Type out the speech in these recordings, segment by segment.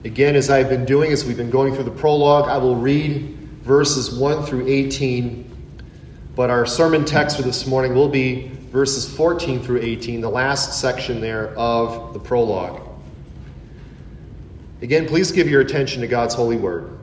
Again, as I've been doing, as we've been going through the prologue, I will read verses 1 through 18, but our sermon text for this morning will be verses 14 through 18, the last section there of the prologue. Again, please give your attention to God's holy word.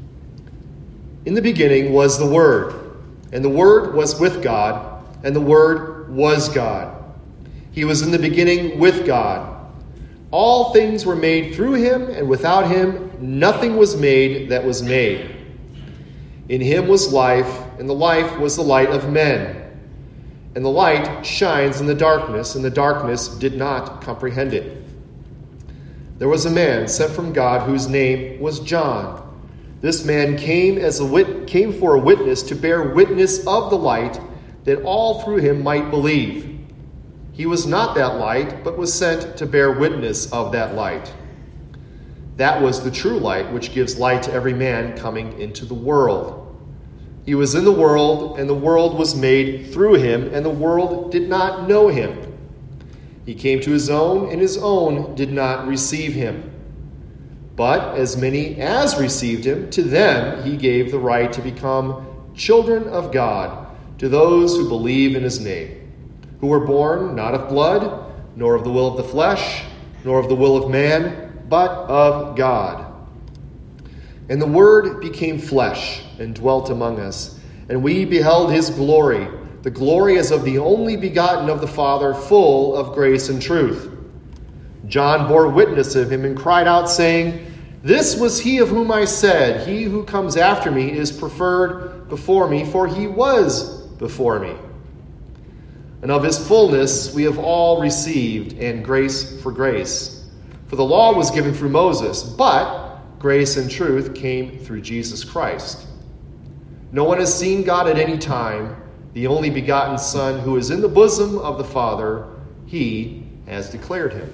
In the beginning was the Word, and the Word was with God, and the Word was God. He was in the beginning with God. All things were made through him, and without him nothing was made that was made. In him was life, and the life was the light of men. And the light shines in the darkness, and the darkness did not comprehend it. There was a man sent from God whose name was John. This man came for a witness to bear witness of the light, that all through him might believe. He was not that light, but was sent to bear witness of that light. That was the true light, which gives light to every man coming into the world. He was in the world, and the world was made through him, and the world did not know him. He came to his own, and his own did not receive him. But as many as received him, to them he gave the right to become children of God, to those who believe in his name, who were born not of blood, nor of the will of the flesh, nor of the will of man, but of God. And the Word became flesh and dwelt among us, and we beheld his glory, the glory as of the only begotten of the Father, full of grace and truth. John bore witness of him and cried out, saying, This was he of whom I said, He who comes after me is preferred before me, for he was before me. And of his fullness we have all received, and grace for grace. For the law was given through Moses, but grace and truth came through Jesus Christ. No one has seen God at any time. The only begotten Son, who is in the bosom of the Father, he has declared him.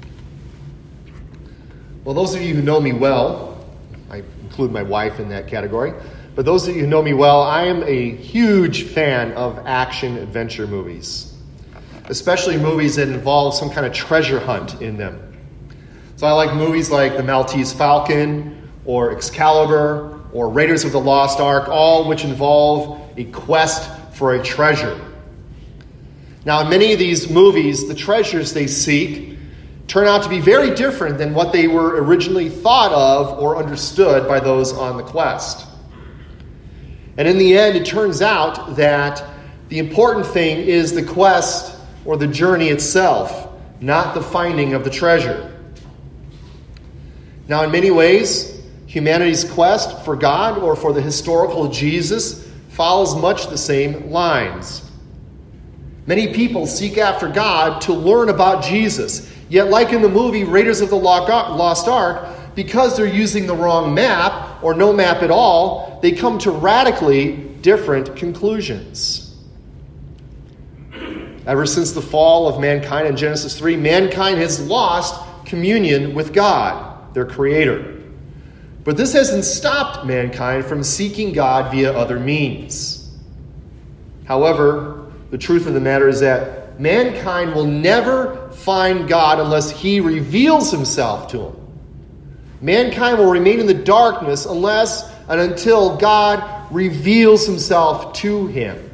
Well, those of you who know me well, I include my wife in that category, but those of you who know me well, I am a huge fan of action-adventure movies, especially movies that involve some kind of treasure hunt in them. So I like movies like The Maltese Falcon, or Excalibur, or Raiders of the Lost Ark, all which involve a quest for a treasure. Now, in many of these movies, the treasures they seek turn out to be very different than what they were originally thought of or understood by those on the quest. And in the end, it turns out that the important thing is the quest or the journey itself, not the finding of the treasure. Now, in many ways, humanity's quest for God or for the historical Jesus follows much the same lines. Many people seek after God to learn about Jesus. Yet, like in the movie Raiders of the Lost Ark, because they're using the wrong map or no map at all, they come to radically different conclusions. Ever since the fall of mankind in Genesis 3, mankind has lost communion with God, their Creator. But this hasn't stopped mankind from seeking God via other means. However, the truth of the matter is that mankind will never find God unless he reveals himself to him. Mankind will remain in the darkness unless and until God reveals himself to him.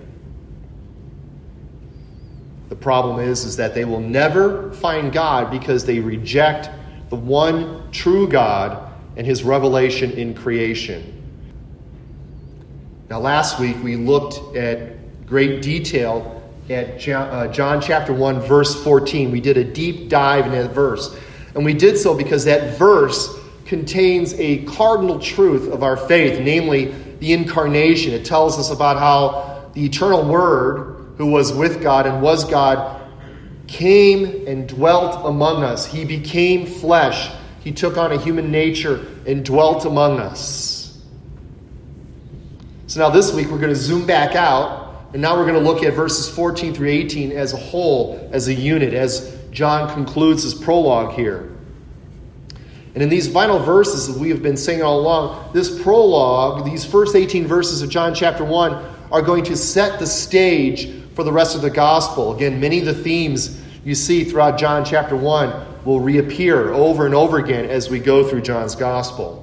The problem is that they will never find God because they reject the one true God and his revelation in creation. Now, last week we looked at great detail at John chapter 1, verse 14. We did a deep dive in that verse. And we did so because that verse contains a cardinal truth of our faith, namely the incarnation. It tells us about how the eternal Word, who was with God and was God, came and dwelt among us. He became flesh. He took on a human nature and dwelt among us. So now this week we're going to zoom back out, and now we're going to look at verses 14 through 18 as a whole, as a unit, as John concludes his prologue here. And in these final verses that we have been saying all along, this prologue, these first 18 verses of John chapter 1, are going to set the stage for the rest of the gospel. Again, many of the themes you see throughout John chapter 1 will reappear over and over again as we go through John's gospel.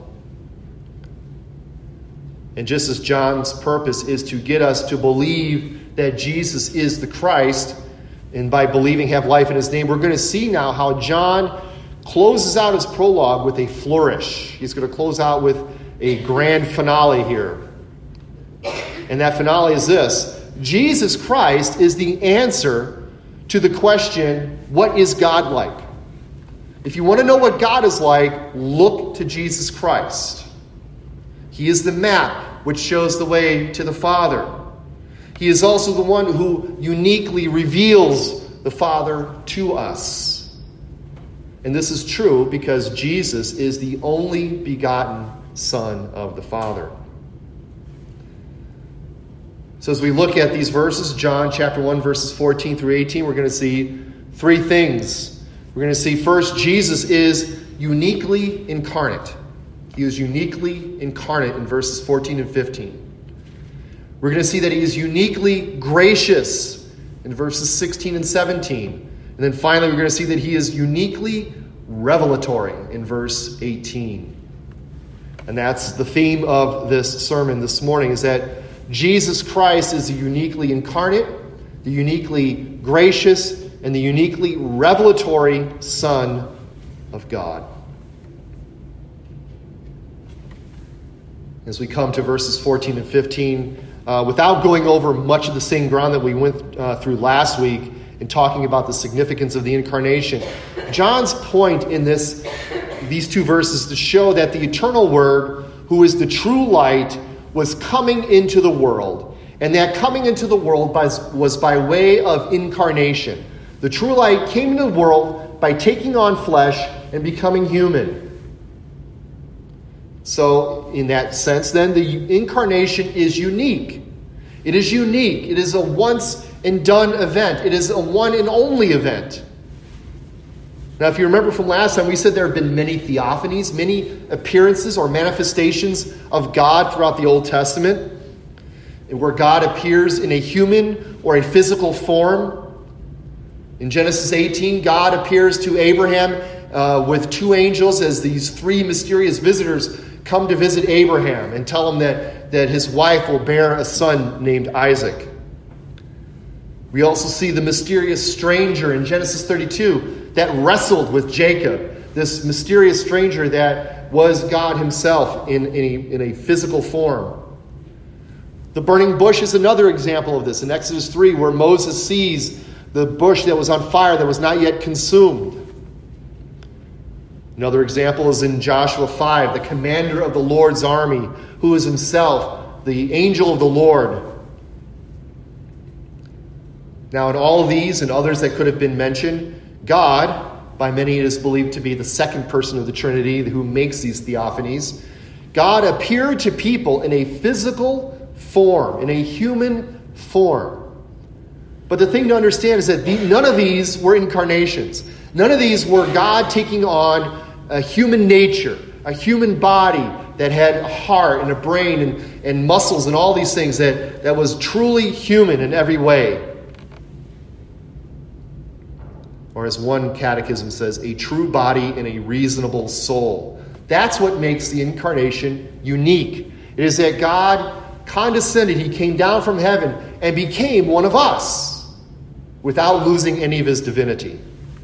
And just as John's purpose is to get us to believe that Jesus is the Christ, and by believing have life in his name, we're going to see now how John closes out his prologue with a flourish. He's going to close out with a grand finale here. And that finale is this: Jesus Christ is the answer to the question, what is God like? If you want to know what God is like, look to Jesus Christ. He is the map which shows the way to the Father. He is also the one who uniquely reveals the Father to us. And this is true because Jesus is the only begotten Son of the Father. So as we look at these verses, John chapter 1, verses 14 through 18, we're going to see three things. We're going to see first, Jesus is uniquely incarnate. He is uniquely incarnate in verses 14 and 15. We're going to see that he is uniquely gracious in verses 16 and 17. And then finally, we're going to see that he is uniquely revelatory in verse 18. And that's the theme of this sermon this morning, is that Jesus Christ is the uniquely incarnate, the uniquely gracious, and the uniquely revelatory Son of God. As we come to verses 14 and 15, without going over much of the same ground that we went through last week in talking about the significance of the incarnation, John's point in these two verses is to show that the eternal Word, who is the true light, was coming into the world. And that coming into the world was by way of incarnation. The true light came into the world by taking on flesh and becoming human. So, in that sense, then, the incarnation is unique. It is unique. It is a once-and-done event. It is a one and only event. Now, if you remember from last time, we said there have been many theophanies, many appearances or manifestations of God throughout the Old Testament, where God appears in a human or a physical form. In Genesis 18, God appears to Abraham with two angels as these three mysterious visitors come to visit Abraham and tell him that his wife will bear a son named Isaac. We also see the mysterious stranger in Genesis 32 that wrestled with Jacob, this mysterious stranger that was God himself in a physical form. The burning bush is another example of this. In Exodus 3, where Moses sees the bush that was on fire that was not yet consumed. Another example is in Joshua 5, the commander of the Lord's army, who is himself the angel of the Lord. Now, in all of these and others that could have been mentioned, God, by many it is believed to be the second person of the Trinity who makes these theophanies, God appeared to people in a physical form, in a human form. But the thing to understand is that none of these were incarnations. None of these were God taking on a human nature, a human body that had a heart and a brain and muscles and all these things that was truly human in every way. Or as one catechism says, a true body and a reasonable soul. That's what makes the incarnation unique. It is that God condescended, he came down from heaven and became one of us without losing any of his divinity.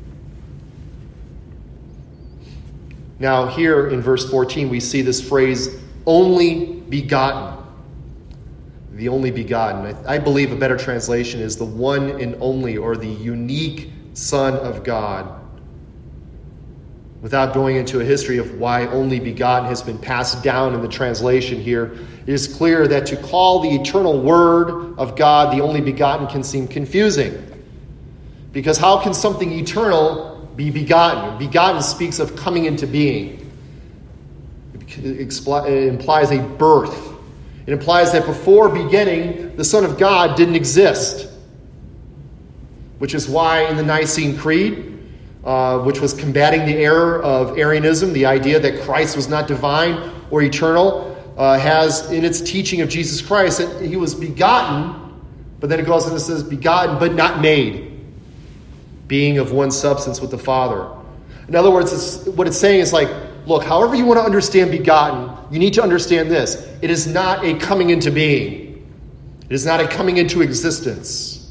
Now here in verse 14 we see this phrase, only begotten. The only begotten. I believe a better translation is the one and only, or the unique Son of God. Without going into a history of why only begotten has been passed down in the translation here, it is clear that to call the eternal Word of God the only begotten can seem confusing. Because how can something eternal be begotten? Begotten speaks of coming into being. It implies a birth. It implies that before beginning, the Son of God didn't exist. Which is why in the Nicene Creed, which was combating the error of Arianism, the idea that Christ was not divine or eternal, has in its teaching of Jesus Christ that he was begotten, but then it goes and it says begotten but not made, being of one substance with the Father. In other words, what it's saying is like, look, however you want to understand begotten, you need to understand this. It is not a coming into being. It is not a coming into existence.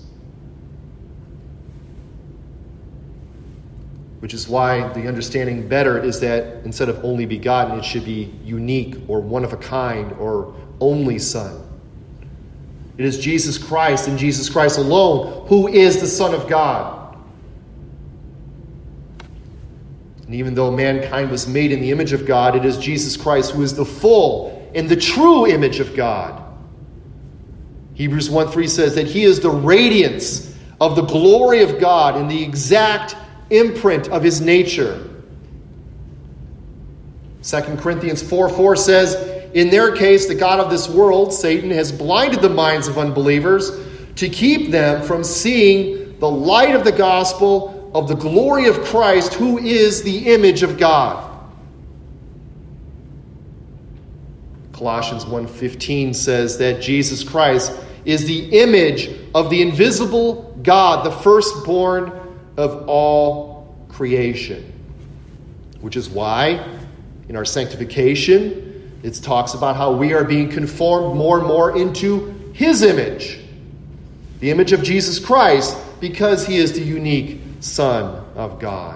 Which is why the understanding better is that instead of only begotten, it should be unique or one of a kind or only Son. It is Jesus Christ and Jesus Christ alone who is the Son of God. And even though mankind was made in the image of God, it is Jesus Christ who is the full and the true image of God. Hebrews 1:3 says that he is the radiance of the glory of God and the exact imprint of his nature. 2 Corinthians 4:4 says, in their case, the god of this world, Satan, has blinded the minds of unbelievers to keep them from seeing the light of the gospel of the glory of Christ, who is the image of God. Colossians 1:15 says that Jesus Christ is the image of the invisible God, the firstborn of all creation. Which is why in our sanctification, it talks about how we are being conformed more and more into his image, the image of Jesus Christ, because he is the unique Son of God.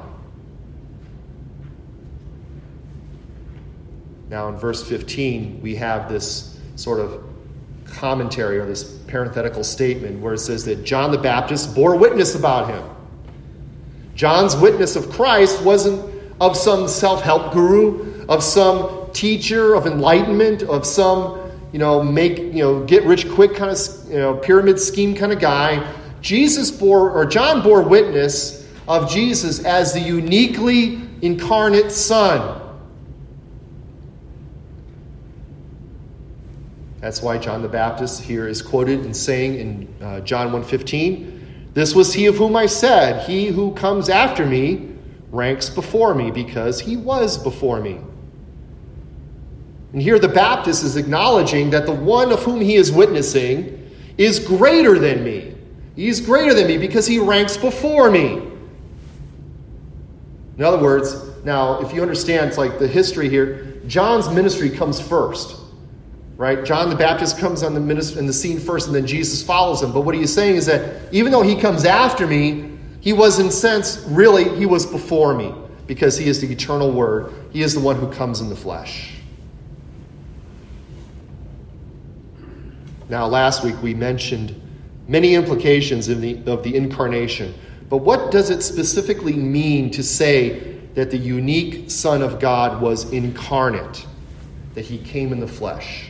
Now in verse 15, we have this sort of commentary or this parenthetical statement where it says that John the Baptist bore witness about him. John's witness of Christ wasn't of some self-help guru, of some teacher of enlightenment, of some, get rich quick kind of, pyramid scheme kind of guy. John bore witness of Jesus as the uniquely incarnate Son. That's why John the Baptist here is quoted in saying in John 1:15, this was he of whom I said, he who comes after me ranks before me because he was before me. And here the Baptist is acknowledging that the one of whom he is witnessing is greater than me. He's greater than me because he ranks before me. In other words, now if you understand, it's like the history here, John's ministry comes first. Right? John the Baptist comes on the scene first, and then Jesus follows him. But what he is saying is that even though he comes after me, he was in sense, really, he was before me because he is the eternal Word. He is the one who comes in the flesh. Now, last week we mentioned many implications of the incarnation. But what does it specifically mean to say that the unique Son of God was incarnate, that he came in the flesh?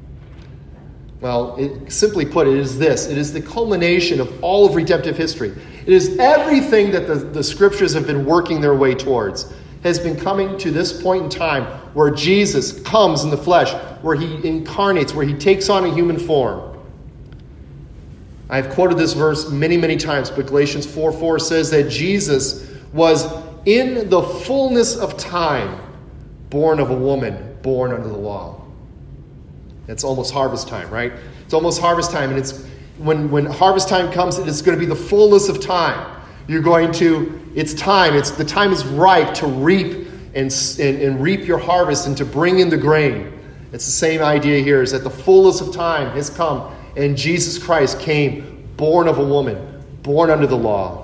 Well, simply put, it is this. It is the culmination of all of redemptive history. It is everything that the Scriptures have been working their way towards, has been coming to this point in time where Jesus comes in the flesh, where he incarnates, where he takes on a human form. I've quoted this verse many, many times, but Galatians 4:4 says that Jesus was in the fullness of time born of a woman, born under the law. It's almost harvest time, right? It's almost harvest time, and it's when harvest time comes, it's going to be the fullness of time. It's time. The time is ripe to reap and reap your harvest and to bring in the grain. It's the same idea here, is that the fullness of time has come, and Jesus Christ came born of a woman, born under the law.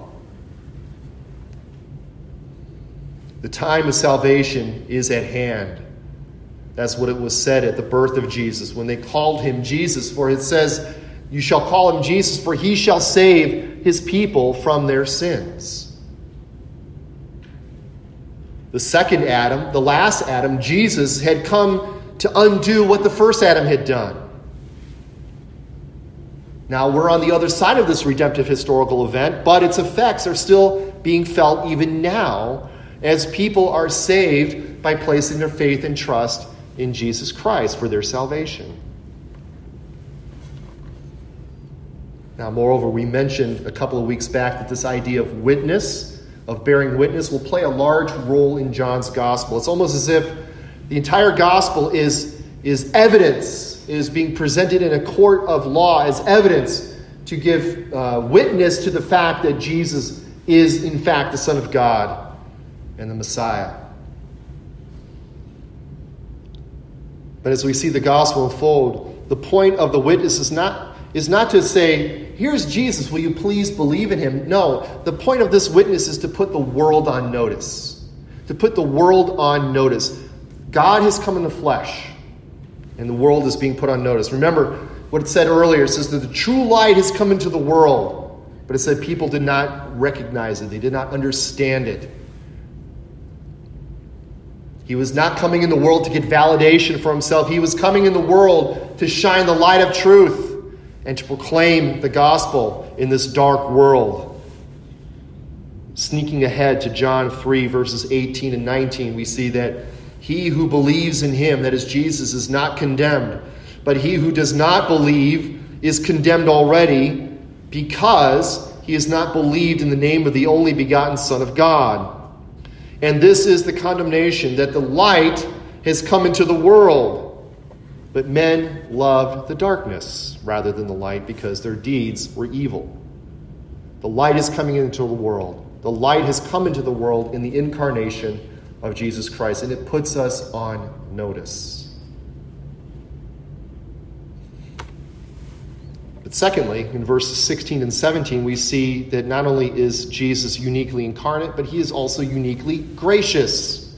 The time of salvation is at hand. That's what it was said at the birth of Jesus. When they called him Jesus, for it says, you shall call him Jesus, for he shall save his people from their sins. The second Adam, the last Adam, Jesus, had come to undo what the first Adam had done. Now we're on the other side of this redemptive historical event, but its effects are still being felt even now as people are saved by placing their faith and trust in Jesus Christ for their salvation. Now, moreover, we mentioned a couple of weeks back that this idea of witness, of bearing witness, will play a large role in John's gospel. It's almost as if the entire gospel is evidence, is being presented in a court of law as evidence to give witness to the fact that Jesus is, in fact, the Son of God. and the Messiah. But as we see the gospel unfold, the point of the witness is not to say, here's Jesus, will you please believe in him? No, the point of this witness is to put the world on notice. To put the world on notice. God has come in the flesh, and the world is being put on notice. Remember what it said earlier. It says that the true light has come into the world, but it said people did not recognize it. They did not understand it. He was not coming in the world to get validation for himself. He was coming in the world to shine the light of truth and to proclaim the gospel in this dark world. Sneaking ahead to John 3, verses 18 and 19, we see that he who believes in him, that is Jesus, is not condemned. But he who does not believe is condemned already, because he has not believed in the name of the only begotten Son of God. And this is the condemnation, that the light has come into the world. But men loved the darkness rather than the light, because their deeds were evil. The light is coming into the world. The light has come into the world in the incarnation of Jesus Christ, and it puts us on notice. But secondly, in verses 16 and 17, we see that not only is Jesus uniquely incarnate, but he is also uniquely gracious.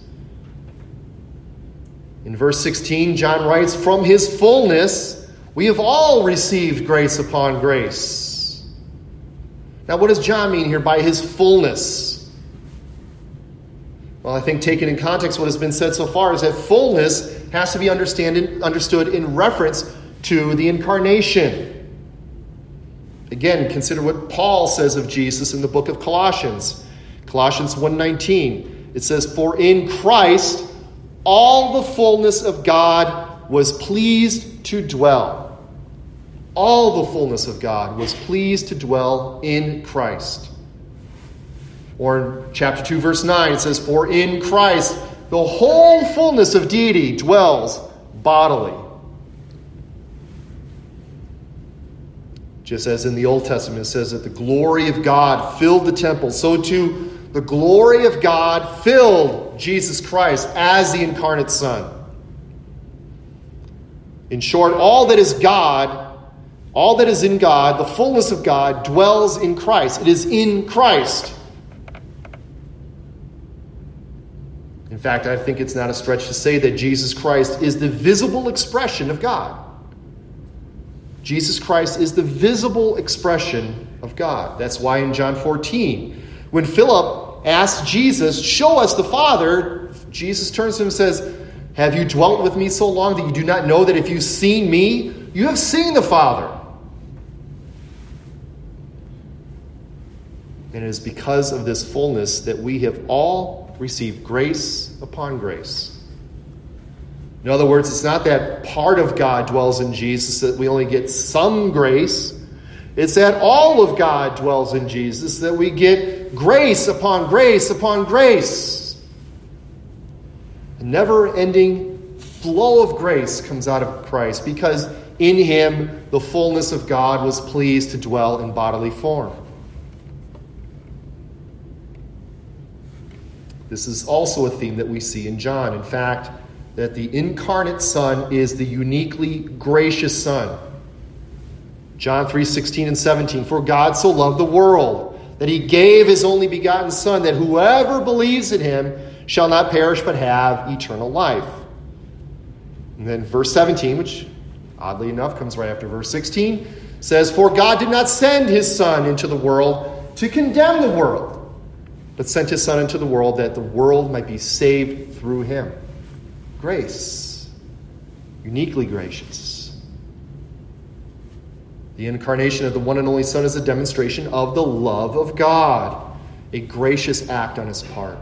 In verse 16, John writes, "From his fullness we have all received grace upon grace." Now, what does John mean here by his fullness? Well, I think taken in context, what has been said so far is that fullness has to be understood in reference to the incarnation. Again, consider what Paul says of Jesus in the book of Colossians. Colossians 1:19. It says, "For in Christ all the fullness of God was pleased to dwell." All the fullness of God was pleased to dwell in Christ. Or in chapter 2, verse 9, it says, "For in Christ the whole fullness of deity dwells bodily." Just as in the Old Testament it says that the glory of God filled the temple, so too the glory of God filled Jesus Christ as the incarnate Son. In short, all that is God, all that is in God, the fullness of God, dwells in Christ. It is in Christ. In fact, I think it's not a stretch to say that Jesus Christ is the visible expression of God. Jesus Christ is the visible expression of God. That's why in John 14, when Philip asked Jesus, "Show us the Father," Jesus turns to him and says, "Have you dwelt with me so long that you do not know that if you've seen me, you have seen the Father?" And it is because of this fullness that we have all received grace upon grace. In other words, it's not that part of God dwells in Jesus, that we only get some grace. It's that all of God dwells in Jesus, that we get grace upon grace upon grace. A never-ending flow of grace comes out of Christ, because in him the fullness of God was pleased to dwell in bodily form. This is also a theme that we see in John. In fact, that the incarnate Son is the uniquely gracious Son. John 3:16 and 17, "For God so loved the world, that he gave his only begotten Son, that whoever believes in him shall not perish but have eternal life." And then verse 17, which oddly enough comes right after verse 16, says, "For God did not send his Son into the world to condemn the world, but sent his Son into the world that the world might be saved through him." Grace. Uniquely gracious. The incarnation of the one and only Son is a demonstration of the love of God, a gracious act on his part.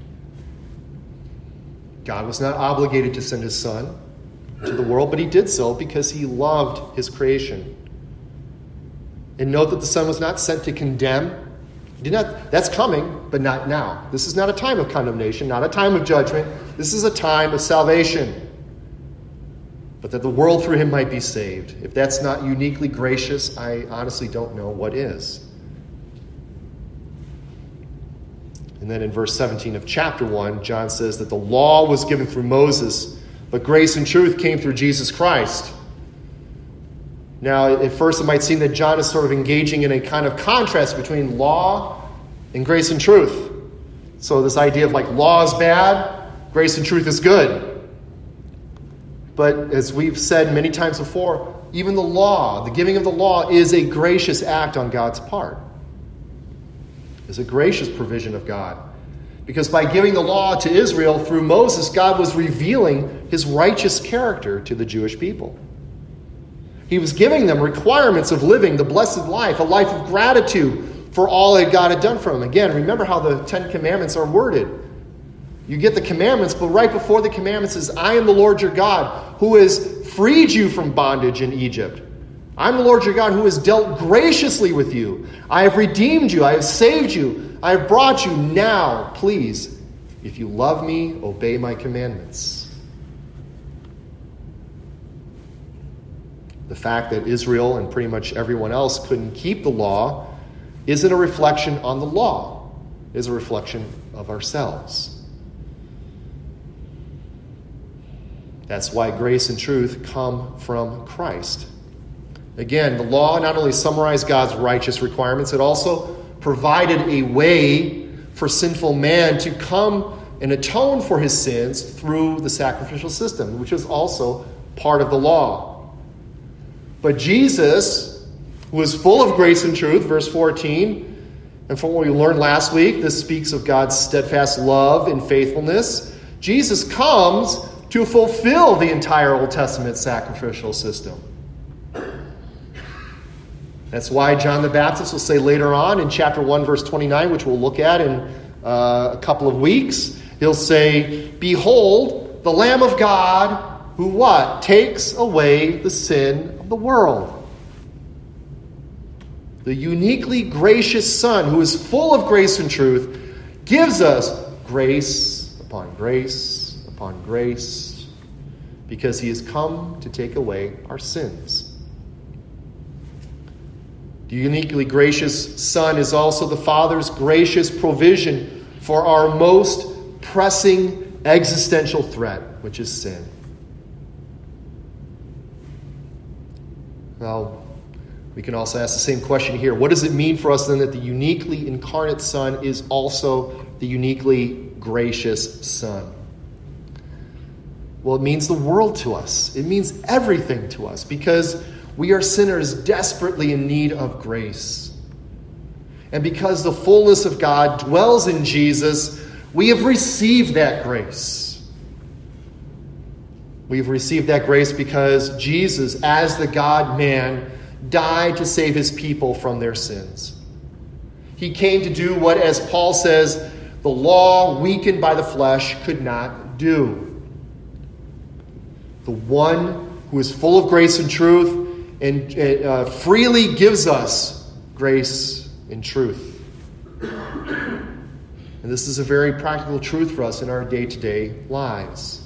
God was not obligated to send his Son to the world, but he did so because he loved his creation. And note that the Son was not sent to condemn. That's coming, but not now. This is not a time of condemnation, not a time of judgment. This is a time of salvation. But that the world through him might be saved. If that's not uniquely gracious, I honestly don't know what is. And then in verse 17 of chapter 1, John says that the law was given through Moses, but grace and truth came through Jesus Christ. Now, at first it might seem that John is sort of engaging in a kind of contrast between law and grace and truth. So this idea of like law is bad, grace and truth is good. But as we've said many times before, even the law, the giving of the law, is a gracious act on God's part. It's a gracious provision of God. Because by giving the law to Israel through Moses, God was revealing his righteous character to the Jewish people. He was giving them requirements of living the blessed life, a life of gratitude for all that God had done for them. Again, remember how the Ten Commandments are worded. You get the commandments, but right before the commandments is, I am the Lord your God, who has freed you from bondage in Egypt. I'm the Lord your God, who has dealt graciously with you. I have redeemed you. I have saved you. I have brought you. Now, please, if you love me, obey my commandments. The fact that Israel and pretty much everyone else couldn't keep the law isn't a reflection on the law. It is a reflection of ourselves. That's why grace and truth come from Christ. Again, the law not only summarized God's righteous requirements, it also provided a way for sinful man to come and atone for his sins through the sacrificial system, which is also part of the law. But Jesus, who is full of grace and truth, verse 14, and from what we learned last week, this speaks of God's steadfast love and faithfulness. Jesus comes to fulfill the entire Old Testament sacrificial system. That's why John the Baptist will say later on in chapter 1, verse 29, which we'll look at in a couple of weeks, he'll say, behold, the Lamb of God, who what? Takes away the sin of the world. The uniquely gracious Son, who is full of grace and truth, gives us grace upon grace upon grace, because he has come to take away our sins. The uniquely gracious Son is also the Father's gracious provision for our most pressing existential threat, which is sin. Now, we can also ask the same question here. What does it mean for us then that the uniquely incarnate Son is also the uniquely gracious Son? Well, it means the world to us. It means everything to us, because we are sinners desperately in need of grace. And because the fullness of God dwells in Jesus, we have received that grace. We've received that grace because Jesus, as the God-man, died to save his people from their sins. He came to do what, as Paul says, the law, weakened by the flesh, could not do. The one who is full of grace and truth and freely gives us grace and truth. And this is a very practical truth for us in our day-to-day lives.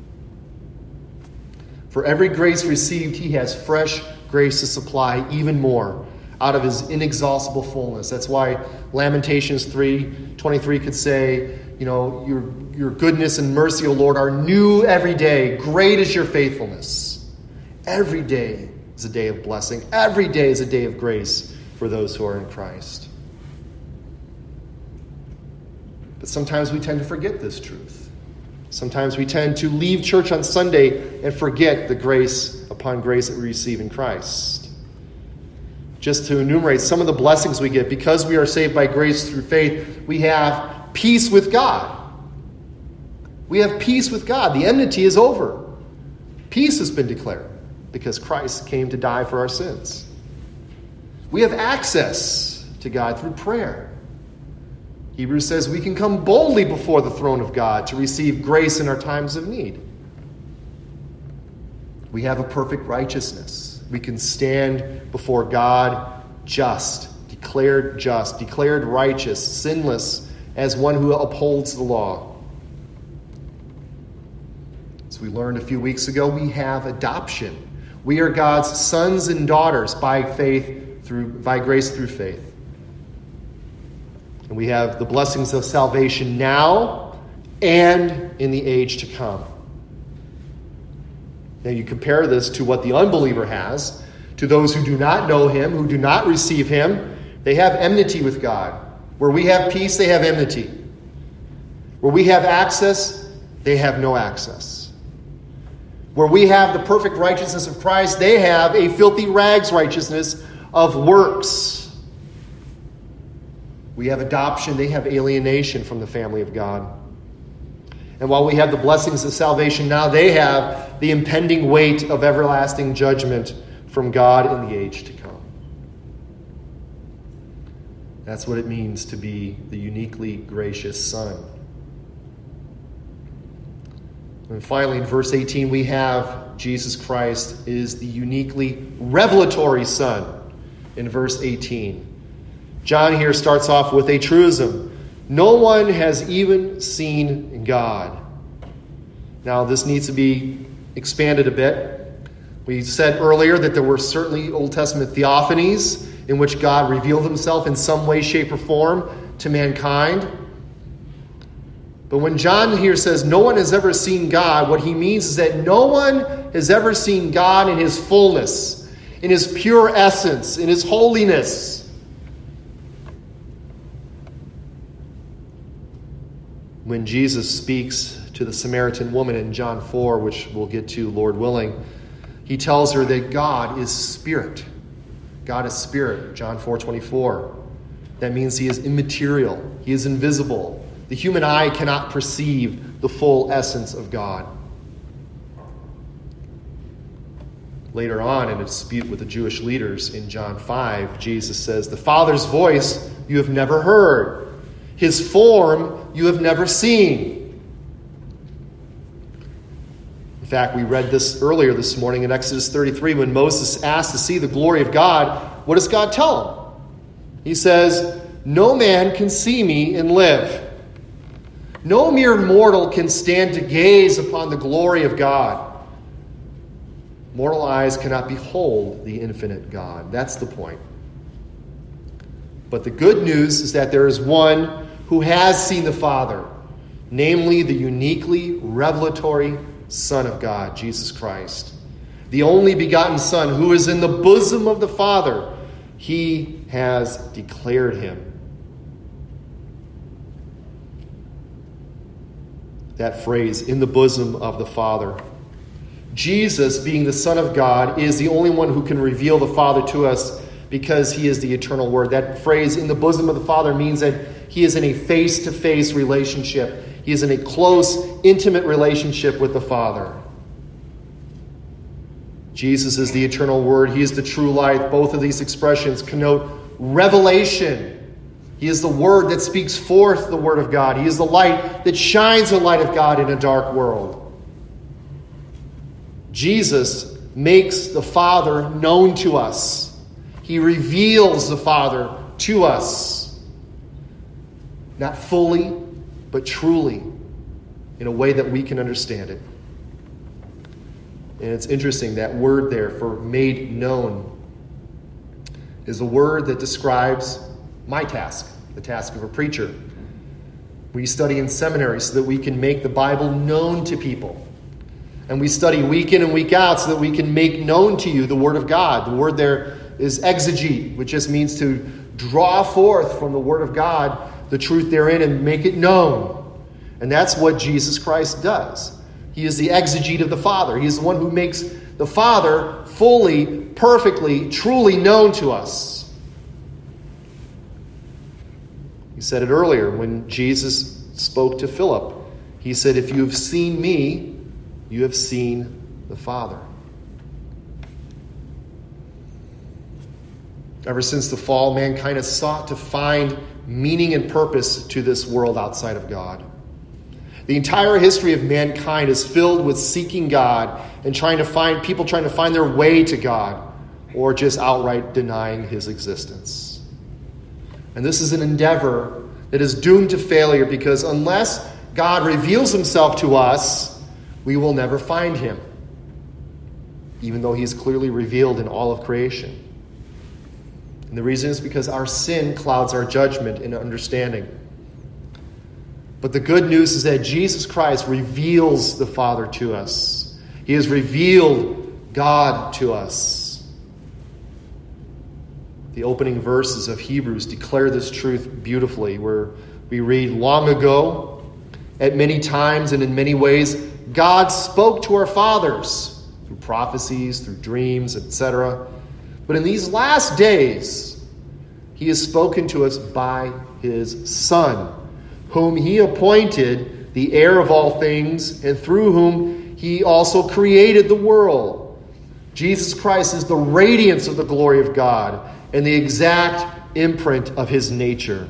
For every grace received, he has fresh grace to supply even more out of his inexhaustible fullness. That's why Lamentations 3:23 could say, your goodness and mercy, O Lord, are new every day. Great is your faithfulness. Every day is a day of blessing. Every day is a day of grace for those who are in Christ. But sometimes we tend to forget this truth. Sometimes we tend to leave church on Sunday and forget the grace upon grace that we receive in Christ. Just to enumerate some of the blessings we get, because we are saved by grace through faith, we have peace with God. We have peace with God. The enmity is over. Peace has been declared because Christ came to die for our sins. We have access to God through prayer. Hebrews says we can come boldly before the throne of God to receive grace in our times of need. We have a perfect righteousness. We can stand before God declared righteous, sinless, as one who upholds the law. As we learned a few weeks ago, we have adoption. We are God's sons and daughters by grace through faith. And we have the blessings of salvation now and in the age to come. Now you compare this to what the unbeliever has, to those who do not know him, who do not receive him. They have enmity with God. Where we have peace, they have enmity. Where we have access, they have no access. Where we have the perfect righteousness of Christ, they have a filthy rags righteousness of works. We have adoption, they have alienation from the family of God. And while we have the blessings of salvation now, they have the impending weight of everlasting judgment from God in the age to come. That's what it means to be the uniquely gracious Son. And finally, in verse 18, we have Jesus Christ is the uniquely revelatory Son in verse 18. John here starts off with a truism. No one has even seen God. Now, this needs to be expanded a bit. We said earlier that there were certainly Old Testament theophanies in which God revealed himself in some way, shape, or form to mankind. But when John here says no one has ever seen God, what he means is that no one has ever seen God in his fullness, in his pure essence, in his holiness. When Jesus speaks to the Samaritan woman in John 4, which we'll get to, Lord willing, he tells her that God is spirit. God is spirit, John 4:24. That means he is immaterial. He is invisible. The human eye cannot perceive the full essence of God. Later on, in a dispute with the Jewish leaders in John 5, Jesus says, the Father's voice you have never heard. His form you have never seen. In fact, we read this earlier this morning in Exodus 33 when Moses asked to see the glory of God. What does God tell him? He says, no man can see me and live. No mere mortal can stand to gaze upon the glory of God. Mortal eyes cannot behold the infinite God. That's the point. But the good news is that there is one who has seen the Father, namely the uniquely revelatory Son of God, Jesus Christ. The only begotten Son who is in the bosom of the Father. He has declared him. That phrase, in the bosom of the Father. Jesus, being the Son of God, is the only one who can reveal the Father to us because he is the eternal Word. That phrase, in the bosom of the Father, means that he is in a face-to-face relationship. He is in a close, intimate relationship with the Father. Jesus is the eternal Word. He is the true light. Both of these expressions connote revelation. He is the Word that speaks forth the Word of God. He is the light that shines the light of God in a dark world. Jesus makes the Father known to us. He reveals the Father to us. Not fully, but truly, in a way that we can understand it. And it's interesting, that word there for made known is a word that describes my task, the task of a preacher. We study in seminary so that we can make the Bible known to people. And we study week in and week out so that we can make known to you the Word of God. The word there is exegete, which just means to draw forth from the Word of God the truth therein and make it known. And that's what Jesus Christ does. He is the exegete of the Father. He is the one who makes the Father fully, perfectly, truly known to us. He said it earlier when Jesus spoke to Philip. He said, if you have seen me, you have seen the Father. Ever since the fall, mankind has sought to find meaning and purpose to this world outside of God. The entire history of mankind is filled with seeking God and trying to find their way to God, or just outright denying his existence. And this is an endeavor that is doomed to failure, because unless God reveals himself to us, we will never find him, even though he is clearly revealed in all of creation. And the reason is because our sin clouds our judgment and understanding. But the good news is that Jesus Christ reveals the Father to us. He has revealed God to us. The opening verses of Hebrews declare this truth beautifully, where we read, "Long ago, at many times and in many ways, God spoke to our fathers through prophecies, through dreams, etc. But in these last days, he has spoken to us by his Son, whom he appointed the heir of all things, and through whom he also created the world. Jesus Christ is the radiance of the glory of God and the exact imprint of his nature."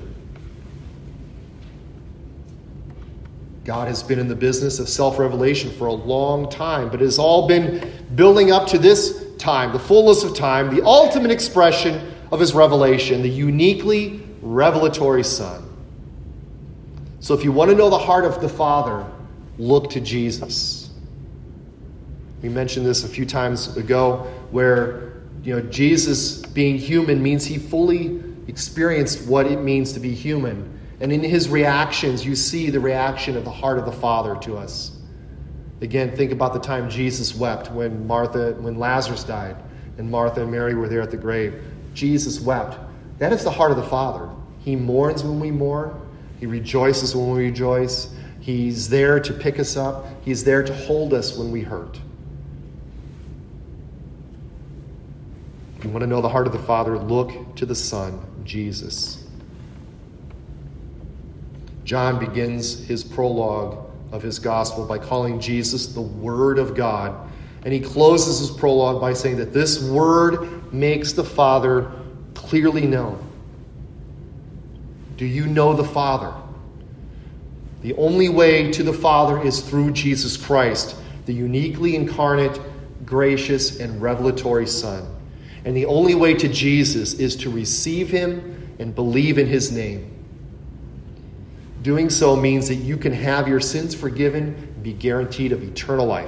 God has been in the business of self-revelation for a long time, but it has all been building up to this time, the fullness of time, the ultimate expression of his revelation, the uniquely revelatory Son. So if you want to know the heart of the Father, look to Jesus. We mentioned this a few times ago, where Jesus being human means he fully experienced what it means to be human. And in his reactions, you see the reaction of the heart of the Father to us. Again, think about the time Jesus wept when Lazarus died and Martha and Mary were there at the grave. Jesus wept. That is the heart of the Father. He mourns when we mourn. He rejoices when we rejoice. He's there to pick us up. He's there to hold us when we hurt. If you want to know the heart of the Father, look to the Son, Jesus. John begins his prologue of his gospel by calling Jesus the Word of God. And he closes his prologue by saying that this Word makes the Father clearly known. Do you know the Father? The only way to the Father is through Jesus Christ, the uniquely incarnate, gracious, and revelatory Son. And the only way to Jesus is to receive him and believe in his name. Doing so means that you can have your sins forgiven and be guaranteed of eternal life.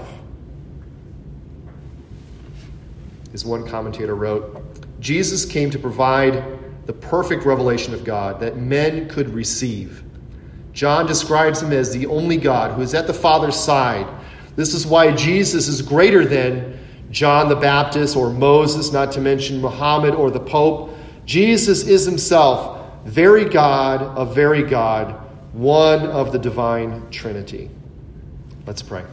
As one commentator wrote, Jesus came to provide the perfect revelation of God that men could receive. John describes him as the only God who is at the Father's side. This is why Jesus is greater than John the Baptist or Moses, not to mention Muhammad or the Pope. Jesus is himself very God of very God, one of the divine Trinity. Let's pray.